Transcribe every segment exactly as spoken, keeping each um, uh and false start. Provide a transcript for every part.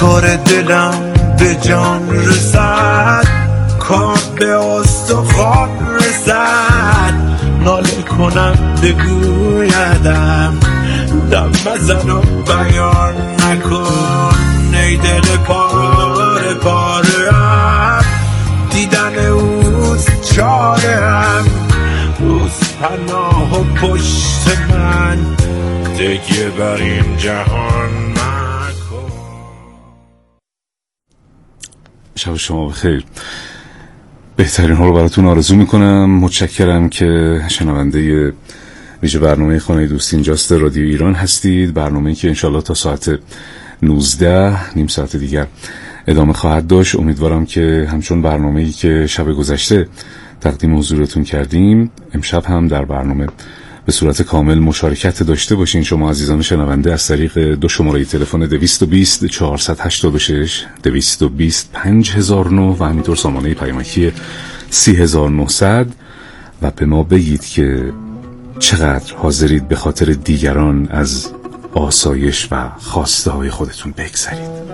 کار دلم به جان رسد، کار به استخوان رسد، ناله کنم بگویدم دم بزن و بیان نکن ای دل پاره پاره‌ام، دیدن اوست چاره‌ام، اوست پناه و پشت من، تکیه بر این جهان مکن. شب شما بخیر. بهترین ها رو براتون آرزو میکنم. متشکرم که شنونده ویژه برنامه خانه دوست اینجاست رادیو ایران هستید. برنامه‌ای که انشالله تا ساعت نوزده نیم ساعت دیگر ادامه خواهد داشت. امیدوارم که همچون برنامه‌ای که شب گذشته تقدیم حضورتون کردیم امشب هم در برنامه به صورت کامل مشارکت داشته باشین شما عزیزان شنونده از طریق دو شماره تلفن دویست و بیست چهارصد و هشتاد و شش دویست و بیست پنج هزار و نه و همینطور سامانه پیامکی سی هزار و نهصد و به ما بگید که چقدر حاضرید به خاطر دیگران از آسایش و خواسته های خودتون بگذرید.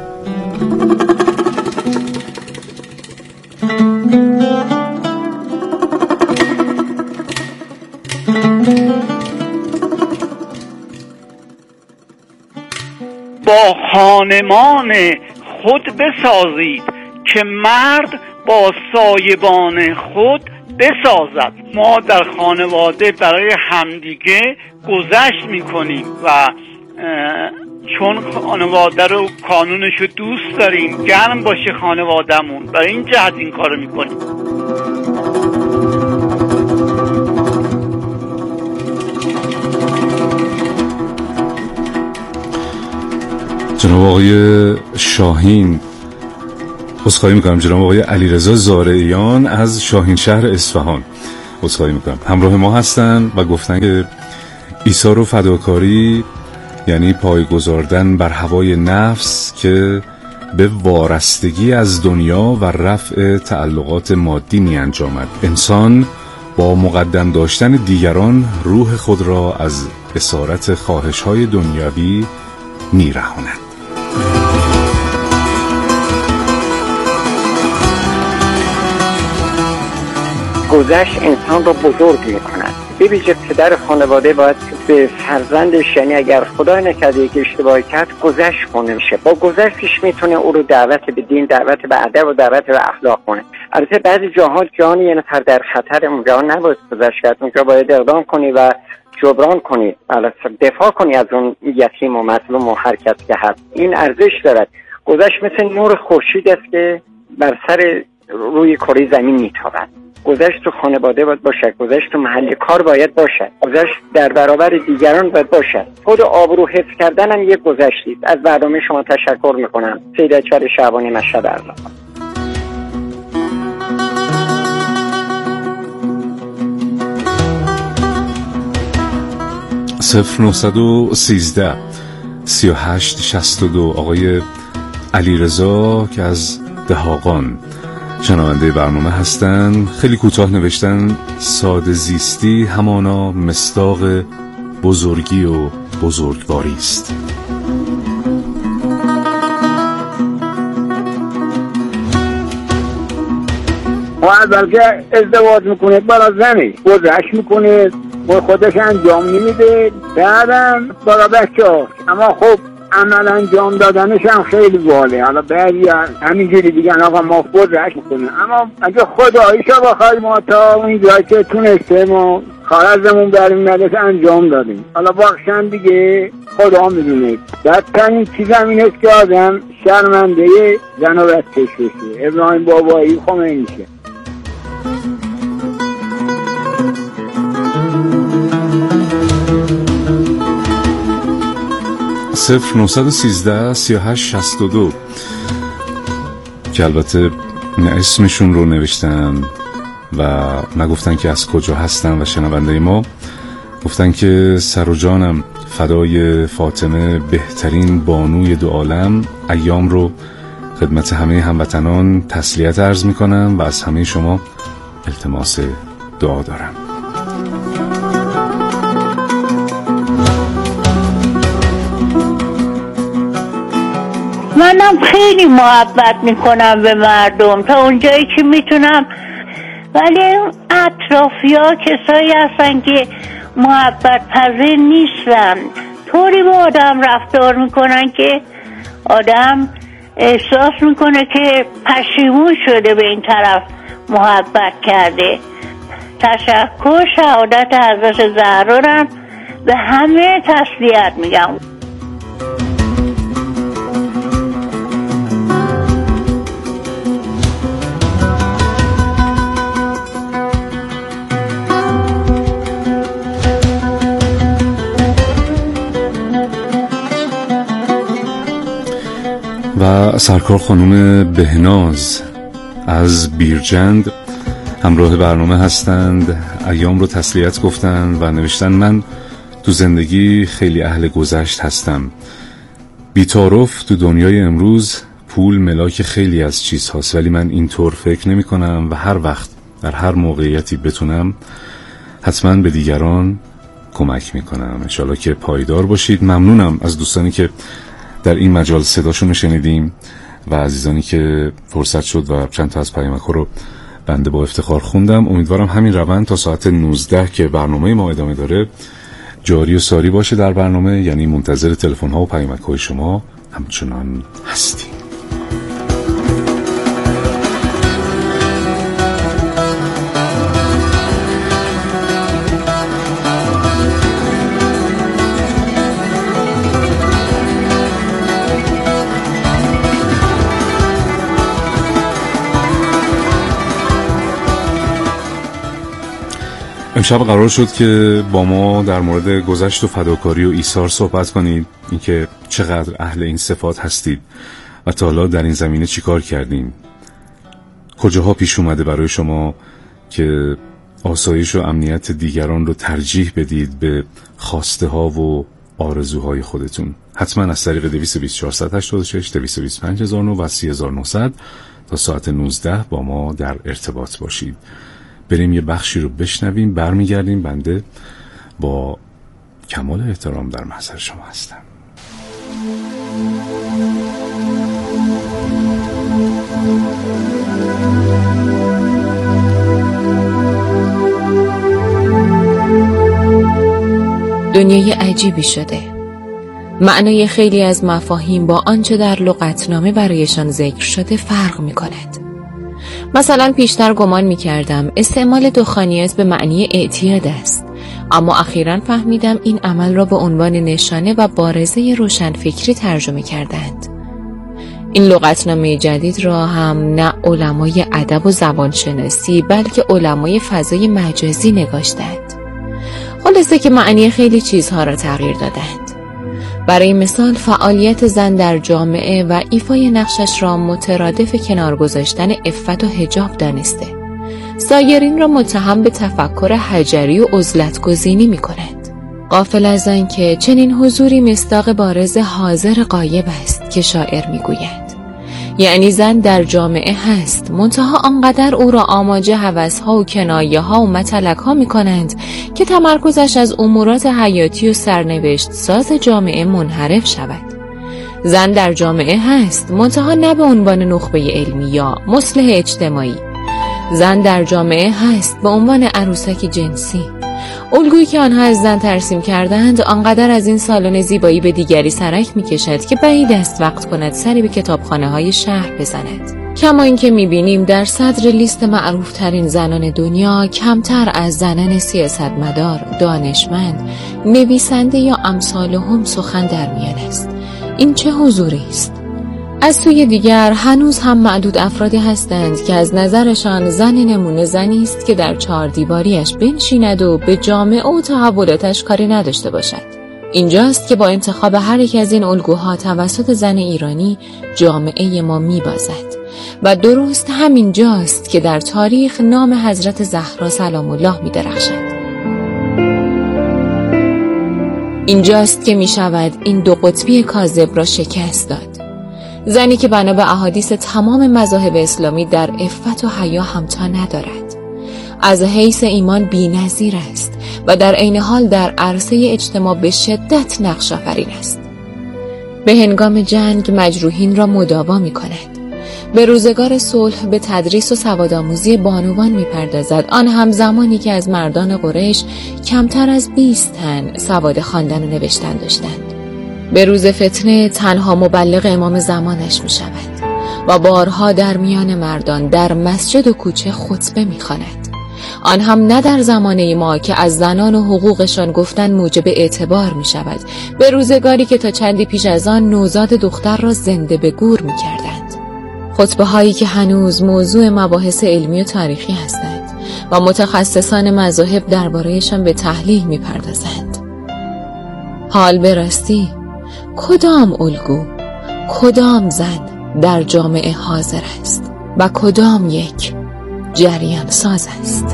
با خانمان خود بسازید که مرد با سایبان خود بسازد. ما در خانواده برای همدیگه گذشت میکنیم و چون خانواده رو کانونش رو دوست داریم گرم باشه خانوادهمون، برای این جهت این کار رو میکنیم. جناب آقای شاهین، عذرخواهی میکنم، جناب آقای علیرضا زارعیان از شاهین شهر اصفهان عذرخواهی میکنم، همراه ما هستن و گفتن که ایثار و فداکاری یعنی پای گذاردن بر هوای نفس که به وارستگی از دنیا و رفع تعلقات مادی می انجامد. انسان با مقدم داشتن دیگران روح خود را از اسارت خواهش‌های دنیوی می رهاند. گذشت انسان را بزرگ می کند. به ویژه پدر خانواده باید به فرزندش، یعنی اگر خدای نکرده یک اشتباهی کرد گذشت کنه میشه، با گذشتش میتونه او رو دعوت به دین، دعوت به ادب و دعوت به اخلاق کنه. البته بعضی جاها جان یه نفر در خطر، اونجا نباید گذشت کرد، اونجا باید اقدام کنی و جبران کنی، دفاع کنی از اون یتیم و مظلوم و هر کس که هست. این ارزش دارد. گذشت مثل نور خورشید است که بر سر روی کره زمین میتابد. گذشت تو خانواده باید باشد، گذشت تو محل کار باید باشد، گذشت در برابر دیگران باید باشد. خود آبرو حفظ کردن هم یک گذشتی است. از برنامه شما تشکر میکنم. سید اکبر شعبانی، مشهد ارزان. صفر نهصد و سیزده سی و هشت شصت و دو آقای علیرضا که از دهاقان شنونده برنامه هستن. خیلی کوتاه نوشتن ساده زیستی همانا مصداق بزرگی و بزرگواری است. اول که ازدواج میکنه برای زنی گذشت میکنه و خودش انجام نمیده، بعدم برای بچه ها. اما خب عمل انجام دادنش هم خیلی باله. حالا بعضی همینجوری دیگن آقا ما گذشت میکنه، اما اگه خداییشا بخوای ما تا اون جایی که تونسته ما خارزمون بریم نداشت انجام دادیم. حالا بخشن دیگه خدا میدونه. بدترین چیزم این است که آدم شرمنده زن و بچه‌ش بشه. ابراهیم بابایی خمینی شه. صفر نهصد و سیزده سی و هشت شصت و دو که البته نه اسمشون رو نوشتن و نگفتن که از کجا هستن و شنونده ما گفتن که سر و جانم فدای فاطمه بهترین بانوی دو عالم. ایام رو خدمت همه هموطنان تسلیت عرض می کنم و از همه شما التماس دعا دارم. منم خیلی محبت میکنم به مردم تا اونجایی که میتونم، ولی اطرافی ها کسایی هستن که محبت پذیر نیستن، طوری با آدم رفتار میکنن که آدم احساس میکنه که پشیمون شده به این طرف محبت کرده. تشکر، شهادت حضرت زهرا رو به همه تسلیت میگم. و سرکار خانم بهناز از بیرجند همراه برنامه هستند. ایام رو تسلیت گفتند و نوشتن من تو زندگی خیلی اهل گذشت هستم. بی‌تعارف تو دنیای امروز پول ملاک خیلی از چیز هاست، ولی من اینطور فکر نمی کنم و هر وقت در هر موقعیتی بتونم حتما به دیگران کمک می کنم. انشالله که پایدار باشید. ممنونم از دوستانی که در این مجال صداشون شنیدیم و عزیزانی که فرصت شد و چند تا از پیامک‌ها رو بنده با افتخار خوندم. امیدوارم همین روند تا ساعت نوزده که برنامه ما ادامه داره جاری و ساری باشه در برنامه، یعنی منتظر تلفن‌ها و پیامک‌های شما همچنان هستیم. امشب قرار شد که با ما در مورد گذشت و فداکاری و ایثار صحبت کنید، اینکه چقدر اهل این صفات هستید و تا حالا در این زمینه چیکار کردین. کجاها پیش اومده برای شما که آسایش و امنیت دیگران رو ترجیح بدید به خواسته ها و آرزوهای خودتون. حتما از طریق دویست و بیست چهارصد و هشتاد و شش دویست و بیست و پنج هزار و نه و سی هزار و نهصد تا ساعت نوزده با ما در ارتباط باشید. بریم یه بخشی رو بشنویم، برمیگردیم. بنده با کمال احترام در محضر شما هستم. دنیای عجیبی شده. معنای خیلی از مفاهیم با آنچه در لغتنامه برایشان ذکر شده فرق می کند. مثلا پیشتر گمان می کردم استعمال دخانیات به معنی اعتیاد است، اما اخیراً فهمیدم این عمل را به عنوان نشانه و بارزه روشنفکری ترجمه کردند. این لغتنامه جدید را هم نه علمای ادب و زبانشناسی بلکه علمای فضای مجازی نگاشتند. خلاصه که معنی خیلی چیزها را تغییر دادند. برای مثال فعالیت زن در جامعه و ایفای نقشش را مترادف کنار گذاشتن عفت و حجاب دانسته. سایرین را متهم به تفکر حجری و عزلت‌گزینی می‌کند. غافل از آن که چنین حضوری مصداق بارز حاضر غایب است که شاعر می‌گوید. یعنی زن در جامعه هست، منتها آنقدر او را آماج هوس‌ها و کنایه‌ها و متلک‌ها می‌کنند که تمرکزش از امورات حیاتی و سرنوشت ساز جامعه منحرف شود. زن در جامعه هست، منتها نه به عنوان نخبه علمی یا مصلح اجتماعی. زن در جامعه هست به عنوان عروسک جنسی. الگویی که آنها از زن ترسیم کردند آنقدر از این سالن زیبایی به دیگری سرک می‌کشد که بعید است وقت کند سری به کتابخانه‌های شهر بزند. کما اینکه می‌بینیم در صدر لیست معروف‌ترین زنان دنیا کمتر از زنان سیاستمدار، دانشمند، نویسنده یا امثالهم سخن در میان است. این چه حضوری است؟ از سوی دیگر هنوز هم معدود افرادی هستند که از نظرشان زن نمونه زنی است که در چهار دیواریش بنشیند و به جامعه و تحولاتش کاری نداشته باشد. اینجاست که با انتخاب هر یک از این الگوها توسط زن ایرانی جامعه ما میبازد و درست همین جاست که در تاریخ نام حضرت زهرا سلام الله میدرخشد. اینجاست که میشود این دو قطبی کاذب را شکست داد. زنی که بنا به احادیث تمام مذاهب اسلامی در عفت و حیا همتا ندارد، از حیث ایمان بی‌نظیر است و در عین حال در عرصه اجتماع به شدت نقش آفرین است. به هنگام جنگ مجروحین را مداوا می کند. به روزگار صلح به تدریس و سوادآموزی بانوان می پردازد، آن هم زمانی که از مردان قریش کمتر از بیست تن سواد خواندن و نوشتن داشتند. به روز فتنه تنها مبلغ امام زمانش می شود و بارها در میان مردان در مسجد و کوچه خطبه می خواند. آن هم نه در زمانه ما که از زنان و حقوقشان گفتن موجب اعتبار می شود، به روزگاری که تا چندی پیش از آن نوزاد دختر را زنده به گور می کردند. خطبه هایی که هنوز موضوع مباحث علمی و تاریخی هستند و متخصصان مذاهب درباره‌شان به تحلیل می پردازند. حال به راستی کدام الگو، کدام زن در جامعه حاضر است و کدام یک جریان ساز است؟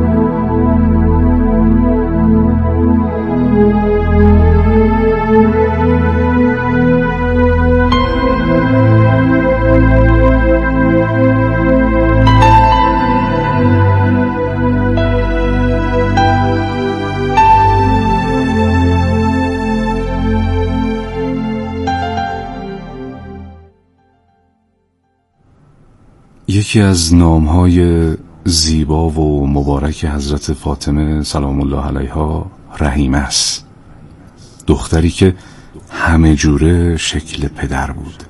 یکی از نامهای زیبا و مبارک حضرت فاطمه سلام الله علیها رحیمه است، دختری که همه جوره شکل پدر بود.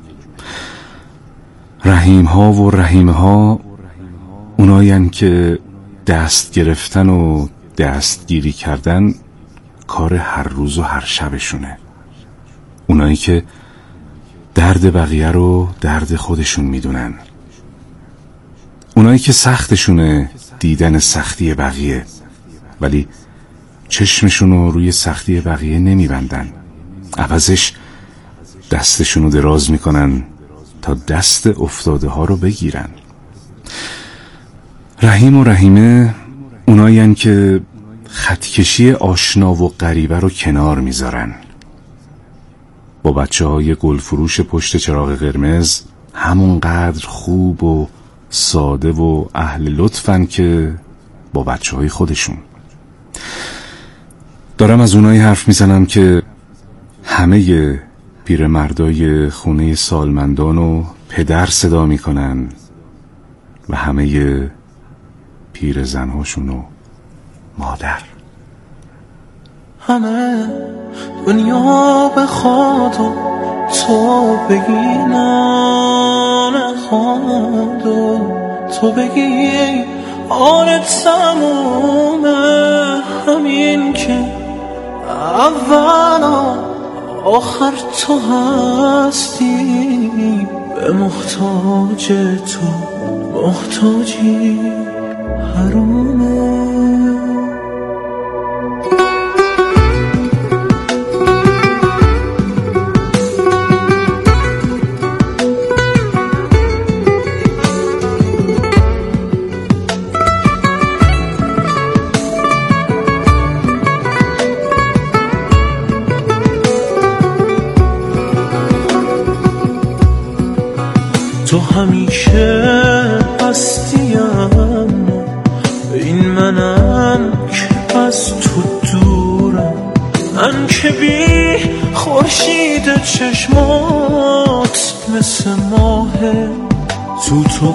رحیم ها و رحیمه ها اونایین که دست گرفتن و دستگیری کردن کار هر روز و هر شبشونه، اونایی که درد بقیه رو درد خودشون میدونن، اونایی که سختشونه دیدن سختی بقیه ولی چشمشونو روی سختی بقیه نمیبندن، عوضش دستشونو دراز میکنن تا دست افتاده ها رو بگیرن. رحیم و رحیمه اونایین که خطکشی آشنا و غریبه رو کنار میذارن، با بچه های گلفروش پشت چراغ قرمز همونقدر خوب و ساده و اهل لطفن که با بچه های خودشون. دارم از اونایی حرف میزنم که همه پیرمردای خونه سالمندانو پدر صدا میکنن و همه پیر زنهاشونو مادر. همه دنیا بخواد و تو بگی نه نخواد و تو بگی آن تمومه، همین که اول آخر تو هستی، به محتاج تو محتاجی حرومه. تو همیشه هستیم، این منم که از تو دورم، من که بی خورشید چشمات مثل ماه تو تو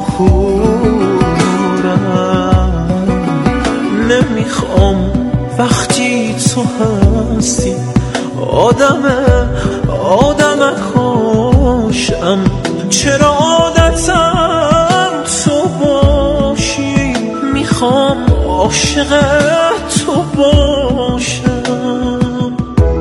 پورم. نمیخوام وقتی تو هستی آدم آدم کاشم، چرا عادتم تو باشی، میخوام عاشق تو باشم.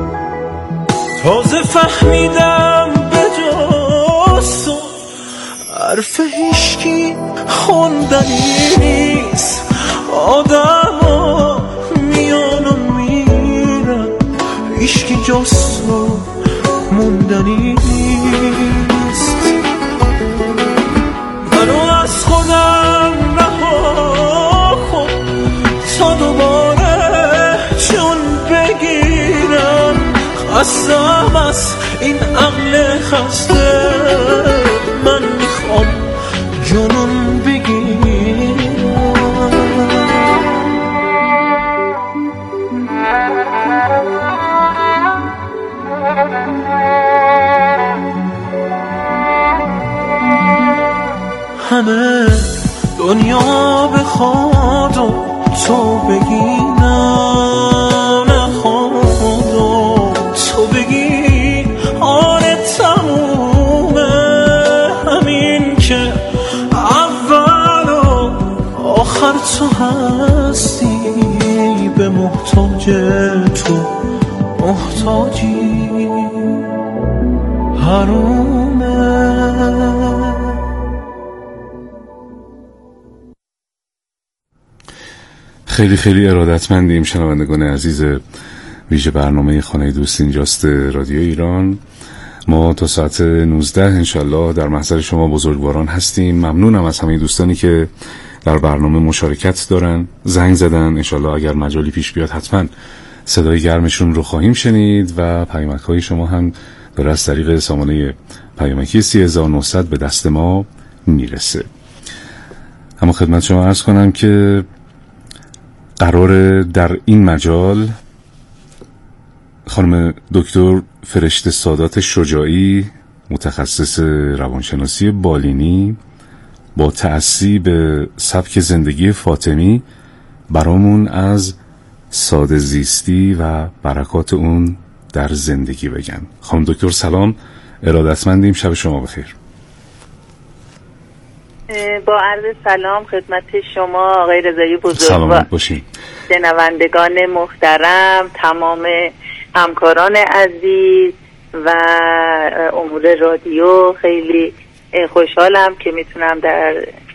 تازه فهمیدم به جز تو حرف هیشکی خوندنی نیست، آدم ها میان و میرن، هیشکی جز تو موندنی نیست. منو از خودم رها کن تا دوباره چون بگیرم، خستم از این عقل خسته، من میخوام جنون بگیرم. دنیا بخواد و تو بگی نه نخواد و تو بگی آره تمومه، همین که اول و آخر تو هستی، به محتاج تو محتاجی حرومه. خیلی خیلی ارادتمندیم شنوندگان عزیز ویژه برنامه خانه دوست اینجاست رادیو ایران. ما تا ساعت نوزده انشالله در محضر شما بزرگواران هستیم. ممنونم از همه دوستانی که در برنامه مشارکت دارن، زنگ زدن. انشالله اگر مجالی پیش بیاد حتما صدای گرمشون رو خواهیم شنید و پیامک های شما هم داره از طریق سامانه پیامکی سی هزار و نهصد به دست ما میرسه. اما خدمت شما عرض کنم که قرار در این مجال خانم دکتر فرشته سادات شجاعی، متخصص روانشناسی بالینی با تأثیر به سبک زندگی فاطمی، برامون از ساده زیستی و برکات اون در زندگی بگن. خانم دکتر سلام، ارادتمندیم، شب شما بخیر. با عرض سلام خدمت شما آقای رضایی بزرگ، سلامت باشین. شنوندگان محترم، تمام همکاران عزیز و امور رادیو، خیلی خوشحالم که میتونم در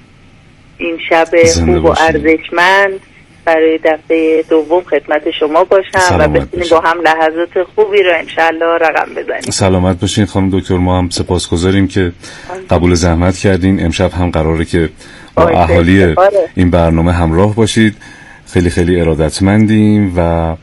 این شب خوب و ارزشمند برای دفعه دوم خدمت شما باشم و بتونیم با هم لحظات خوبی رو انشالله رقم بزنیم. سلامت باشین خانم دکتر، ما هم سپاسگزاریم که قبول زحمت کردین. امشب هم قراره که با اهالی این برنامه همراه باشید. خیلی خیلی ارادتمندیم و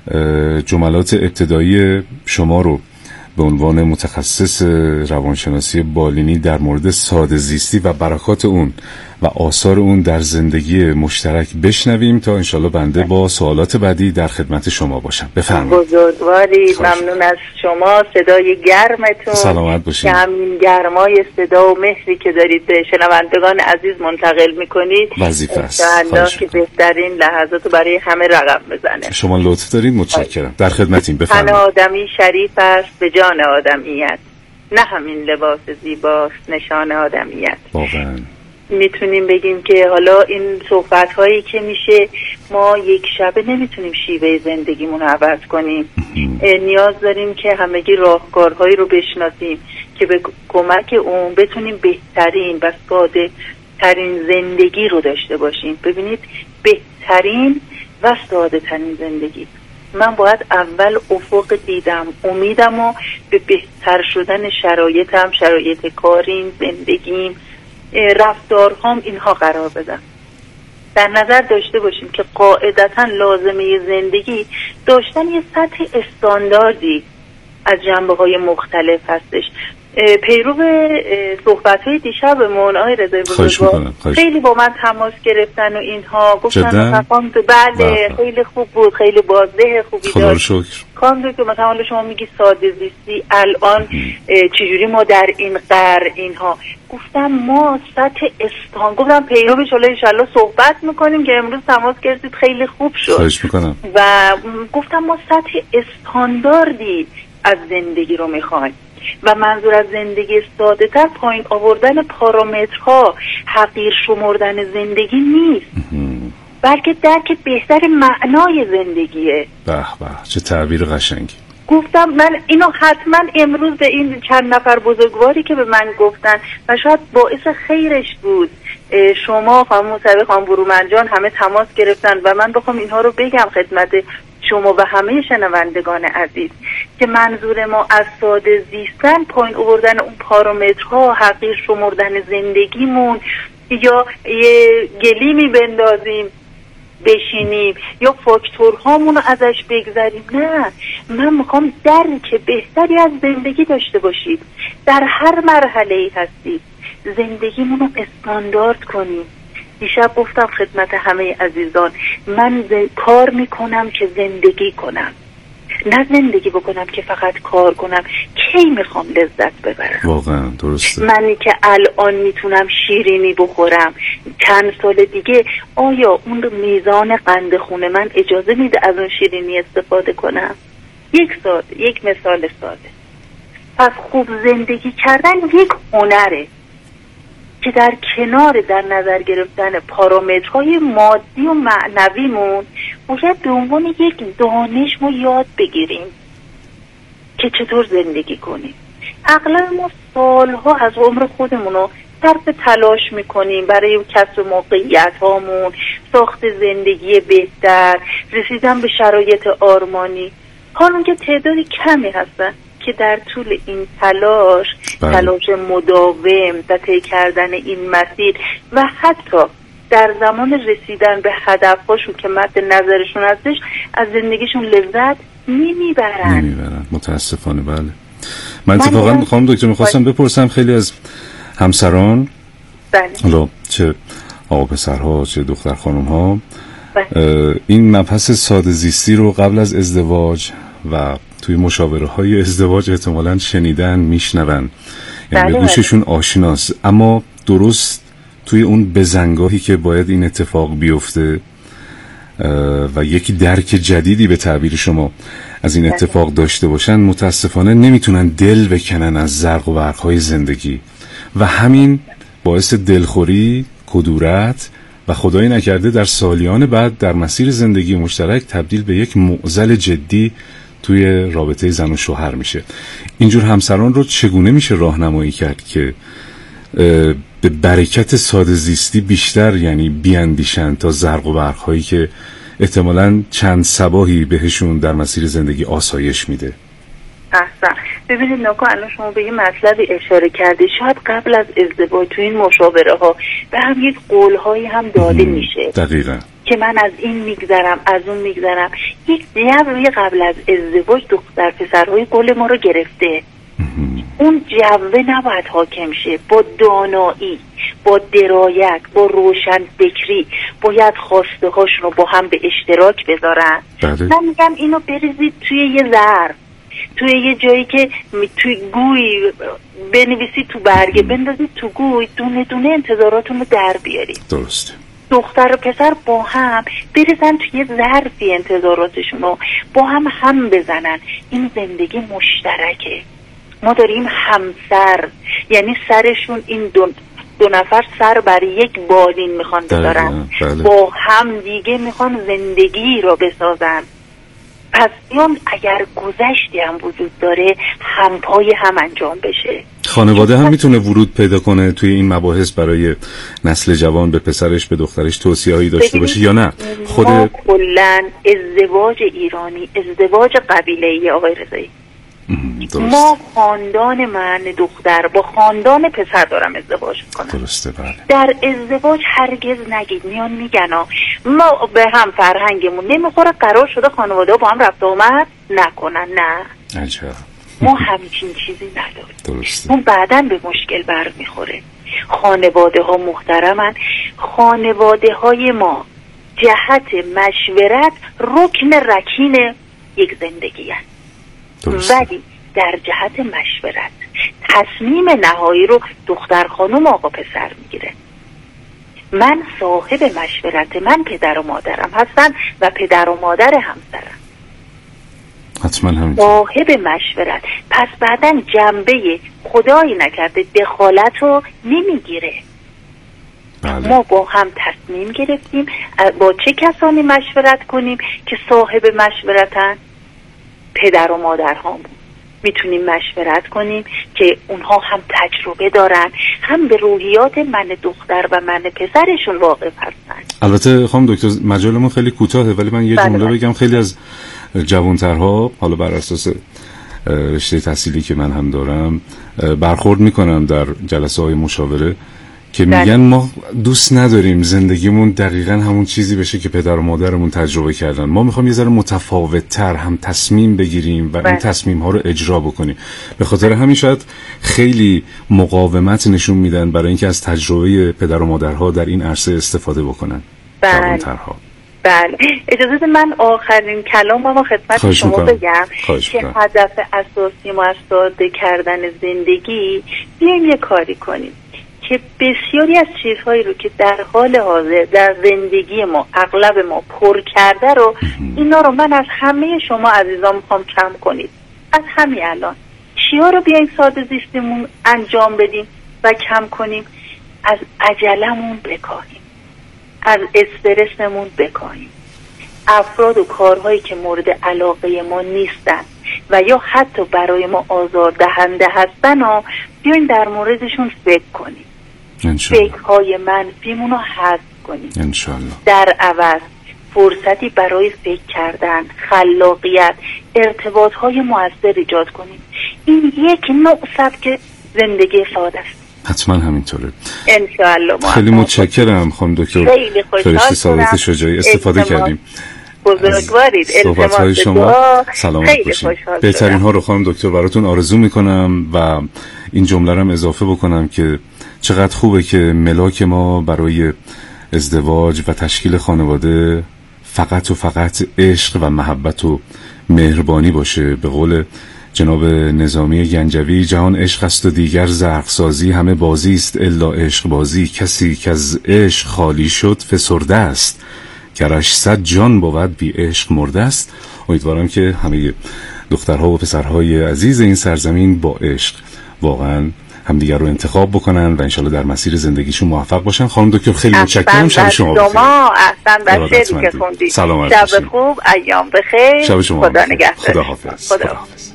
جملات ابتدایی شما رو به عنوان متخصص روانشناسی بالینی در مورد ساده زیستی و برکات اون و آثار اون در زندگی مشترک بشنویم تا انشالله بنده با سوالات بعدی در خدمت شما باشم. بفرمایید. بزرگوارید، ممنون از شما، صدای گرمتون. سلامت باشید. که همین گرمای صدا و مهری که دارید به شنوندگان عزیز منتقل میکنید وظیفه است. انشالله که بهترین لحظات برای همه رقم بزنه. شما لطف دارید، متشکرم. در خدمتیم. بفرمایید. تن آدمی شریف است به جان آدمیت، نه همین لباس زیباست نشان آدمیت. واقعا میتونیم بگیم که حالا این صحبت هایی که میشه، ما یک شبه نمیتونیم شیوه زندگیمون عوض کنیم. نیاز داریم که همگی راهکارهایی رو بشناسیم که به کمک اون بتونیم بهترین و ساده ترین زندگی رو داشته باشیم. ببینید، بهترین و ساده ترین زندگی، من باید اول افق دیدم، امیدم و به بهتر شدن شرایطم، شرایط کاریم، زندگیم، رفتارهام، اینها قرار بدم. در نظر داشته باشیم که قاعدتا لازمه زندگی داشتن یه سطح استانداردی از جنبه‌های مختلف هستش. پیرو صحبت‌های دیشبمون آقای رضایی بزرگوار خیلی با من تماس گرفتن و اینها گفتن خانم بله خیلی خوب بود، خیلی بازده خوبی داشت. خانم که مثلا حالا شما میگی ساده زیستی الان چجوری ما در این قرن اینها، گفتم ما سطح استان گفتم پیرو حالا ان شاءالله صحبت میکنیم که امروز تماس گرفتید خیلی خوب شد. خواهش میکنم. و گفتم ما سطح استانداردی از زندگی رو میخوایم و منظور از زندگی ساده تر پایین آوردن پارامترها، حقیر شمردن زندگی نیست، بلکه درک بهتر معنای زندگیه. به به چه تعبیر قشنگی. گفتم من اینو حتما امروز به این چند نفر بزرگواری که به من گفتن و شاید باعث خیرش بود، شما خانم موسوی، خانم برومنجان همه تماس گرفتن و من بخوام اینها رو بگم خدمت شما و همه شنوندگان عزیز که منظور ما از ساده زیستن پایین آوردن اون پارامترها، حقیر شمردن زندگیمون، یا یه گلیمی بندازیم بشینیم یا فاکتورهامون رو ازش بگذاریم. نه، من میخوام درک بهتری از زندگی داشته باشید. در هر مرحله‌ای هستید زندگیمون رو استاندارد کنیم. دیشب گفتم خدمت همه عزیزان من کار میکنم که زندگی کنم. نه زندگی بکنم که فقط کار کنم. کی میخوام لذت ببرم؟ واقعا درسته. منی که الان میتونم شیرینی بخورم، چند سال دیگه آیا اون میزان قند خون من اجازه میده از اون شیرینی استفاده کنم؟ یک سال، یک مثال ساده. پس خوب زندگی کردن یک هنره که در کنار در نظر گرفتن پارامترهای مادی و معنویمون باید به عنوان یک دانش ما یاد بگیریم که چطور زندگی کنیم. اغلب ما سالها از عمر خودمون رو صرف تلاش میکنیم برای کسب موقعیت هامون، ساخت زندگی بهتر، رسیدن به شرایط آرمانی. حالا که تعدادی کمی هستن که در طول این تلاش بله. تلاش مداوم و طی کردن این مسیر و حتی در زمان رسیدن به هدفهاشون که مد نظرشون هستش از زندگیشون لذت نمیبرن نمیبرن متاسفانه. بله. من اتفاقا خانم دکتر میخواستم بپرسم خیلی از همسران بله. حالا چه آقا پسرها چه دختر خانم ها بله. این مبحث ساده زیستی رو قبل از ازدواج و توی مشاوره های ازدواج احتمالاً شنیدن میشنون، یعنی به گوششون آشناست، اما درست توی اون بزنگاهی که باید این اتفاق بیفته و یکی درک جدیدی به تعبیر شما از این اتفاق داشته باشن متاسفانه نمیتونن دل بکنن از زرق و برق‌های زندگی و همین باعث دلخوری، کدورت و خدایی نکرده در سالیان بعد در مسیر زندگی مشترک تبدیل به یک معضل جدی توی رابطه زن و شوهر میشه. اینجور همسران رو چگونه میشه راهنمایی کرد که به برکت ساده زیستی بیشتر یعنی بیاندیشن تا زرق و برق هایی که احتمالاً چند صباحی بهشون در مسیر زندگی آسایش میده؟ احسن. ببینید ناکو الان شما به یه مطلبی اشاره کردی، شاید قبل از ازدواج تو این مشاوره ها به هم یک قول هایی هم داده میشه دقیقاً که من از این میگذرم از اون میگذرم. یک جوی قبل از ازدواج دختر پسرهای قول ما رو گرفته. اون جوه نباید حاکم شه. با دانایی، با درایت، با روشن فکری باید خواسته هاشون رو با هم به اشتراک بذارن. بله. من میگم اینو بریزید توی یه ظرف، توی یه جایی که توی گوی بنویسید، تو برگه بندازید تو گوی، دونه دونه انتظاراتون رو در بیارید. درسته. دختر و پسر با هم بریزن توی ظرفی انتظاراتشون رو با هم هم بزنن. این زندگی مشترکه. ما داریم همسر، یعنی سرشون این دو, دو نفر سر بر یک بالین میخوان بذارن، بله. با هم دیگه میخوان زندگی رو بسازن. پس بیان اگر گذشتی هم وجود داره همپای هم انجام بشه. خانواده هم میتونه ورود پیدا کنه توی این مباحث برای نسل جوان به پسرش به دخترش توصیه‌هایی داشته باشه یا نه؟ خود ما کلاً ازدواج ایرانی ازدواج قبیله‌ای آقای رضایی. ما خاندان من دختر با خاندان پسر دارم ازدواج میکنم. درسته. بله. در ازدواج هرگز نگید میان میگن ما به هم فرهنگمون نمیخوره، قرار شده خانواده با هم رفت آمد نکنن. نه عجب. ما همچین چیزی نداریم. درسته. اون بعداً به مشکل برمیخوره. خانواده ها محترمن. خانواده های ما جهت مشورت رکن رکین یک زندگی هست. ولی در جهت مشورت تصمیم نهایی رو دختر خانم آقا پسر میگیره. من صاحب مشورت، من پدر و مادرم هستن و پدر و مادر همسرم حتما هم صاحب مشورت. پس بعدن جنبه خدایی نکرده دخالت رو نمیگیره. بله. ما با هم تصمیم گرفتیم با چه کسانی مشورت کنیم که صاحب مشورتن؟ پدر و مادر هامون. میتونیم مشورت کنیم که اونها هم تجربه دارن، هم به روحیات من دختر و من پسرشون واقف هستن. البته خانم دکتر مجالمون خیلی کوتاهه، ولی من یه بله جمله بله. بگم. خیلی از جوانترها حالا بر اساس رشته تحصیلی که من هم دارم برخورد میکنم در جلسه های مشاوره که میگن ما دوست نداریم زندگیمون دقیقاً همون چیزی بشه که پدر و مادرمون تجربه کردن. ما میخوام یه ذره متفاوت‌تر هم تصمیم بگیریم و این تصمیم ها رو اجرا بکنیم. به خاطر همین شاید خیلی مقاومت نشون میدن برای اینکه از تجربه پدر و مادرها در این عرصه استفاده بکنن. جوانترها. بله، اجازه بده من آخرین کلام ما خدمت شما میکنم. بگم که هدف اساسی ما از ساده کردن زندگی بیایم یه کاری کنیم که بسیاری از چیزهایی رو که در حال حاضر در زندگی ما اغلب ما پر کرده رو اینا رو من از همه شما عزیزان میخوام کم کنید. از همین الان چیا رو بیایم ساده زیستیمون انجام بدیم و کم کنیم. از عجلمون بکاهیم، از استرسمون بکاهیم، افراد و کارهایی که مورد علاقه ما نیستن و یا حتی برای ما آزار دهنده هستن و بیایم در موردشون فکر کنیم. فکرهای منفیمون رو حذف کنیم. انشالله. در عوض فرصتی برای فکر کردن، خلاقیت، ارتباطهای مؤثر ایجاد کنیم. این یک نوع سبک زندگی ساده است. حتما همینطوره. انشالله. خیلی متشکرم خانم دکتر فرشته سعادت شجاعی، استفاده کردیم. بزرگوارید. صحبت‌های شما سلامت باشید. بهترین ها رو خانم دکتر براتون آرزو میکنم و این جمله رو اضافه بکنم که چقدر خوبه که ملاک ما برای ازدواج و تشکیل خانواده فقط و فقط عشق و محبت و مهربانی باشه. به قول جناب نظامی گنجوی جهان عشق است و دیگر ظرفسازی، همه بازی است الا عشق بازی، کسی که از عشق خالی شد فسرده است، گرش صد جان بود بی عشق مرده است. امیدوارم که همه دخترها و پسرهای عزیز این سرزمین با عشق واقعا همدیگر رو انتخاب بکنن و انشالله در مسیر زندگیشون موفق باشن. خانم دکتر خیلی متشکرم. شب شما بخیر. شما احسن بر شعری که خوندید. شب خوب، ایام بخیر. شب شما خدا نگهدار. خدا حافظ. خدا حافظ.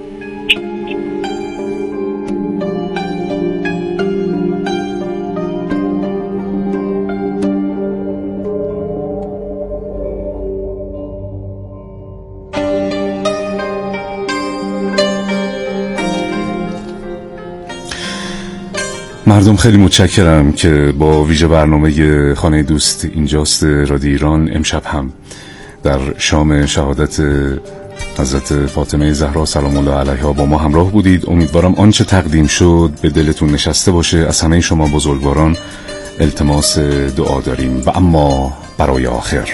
مردم خیلی متشکرم که با ویژه برنامه خانه دوست اینجاست رادیو ایران امشب هم در شام شهادت حضرت فاطمه زهرا سلام الله علیها با ما همراه بودید. امیدوارم آنچه تقدیم شد به دلتون نشسته باشه. از همه شما بزرگواران التماس دعا داریم. و اما برای آخر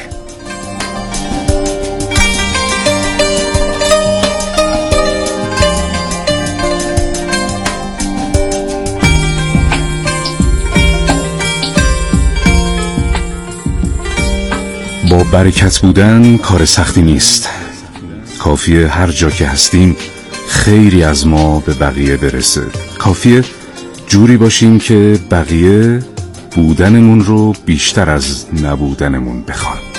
با برکت بودن کار سختی نیست. کافیه هر جا که هستیم خیری از ما به بقیه برسه. کافیه جوری باشیم که بقیه بودنمون رو بیشتر از نبودنمون بخوان.